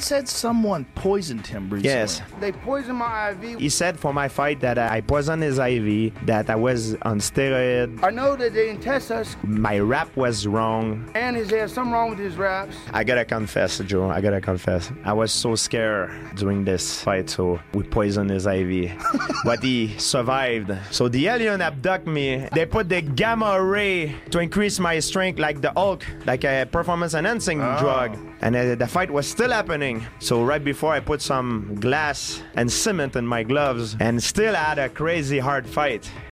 said someone poisoned him recently. Yes. They poisoned my IV. He said for my fight that I poisoned his IV, that I was on steroid. I know that they didn't test us, My rap was wrong. and he had something wrong with his raps. I gotta confess, Joe. I gotta confess. I was so scared during this fight, so we poisoned his IV. But he survived. So the alien abduct me. They put the gamma ray to increase my strength like the Hulk, like a performance enhancing drug. And the fight was still happening. So right before I put some glass and cement in my gloves and still had a crazy hard fight.